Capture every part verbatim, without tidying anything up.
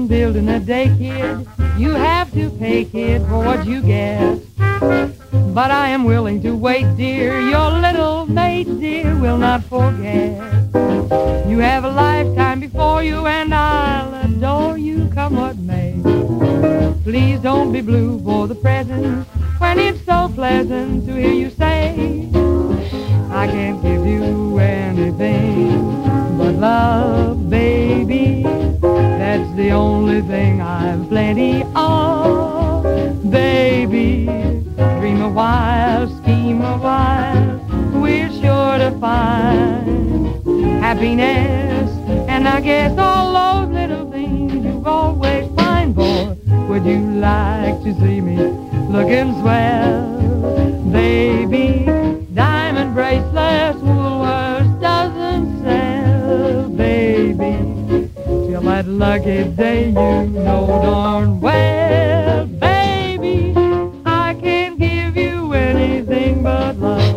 building a day, kid. You have to pay, kid, for what you get. But I am willing to wait, dear. Your little maid, dear, will not forget. You have a lifetime before you, and I'll adore you come what may. Please don't be blue for the present, when it's so pleasant to hear you say, I can't give you anything but love, baby. That's the only thing I've plenty of, baby. Dream a while, scheme a while, we're sure to find happiness. And I guess all those little things you've always pined for. Would you like to see me looking swell, baby? Diamond bracelets, Woolworths doesn't sell, baby. Till that lucky day, you know darn well, baby, I can't give you anything but love.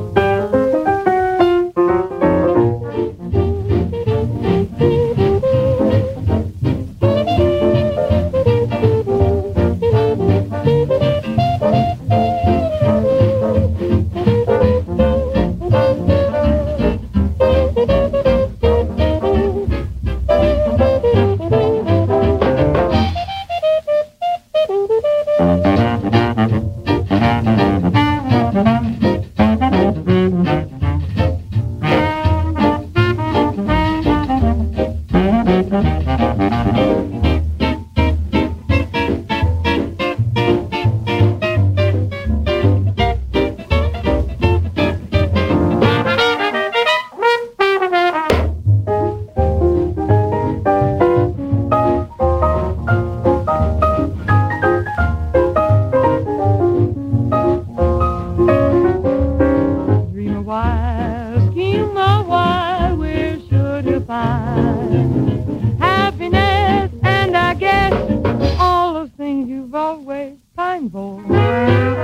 Happiness, and I guess all those things you've always pined for.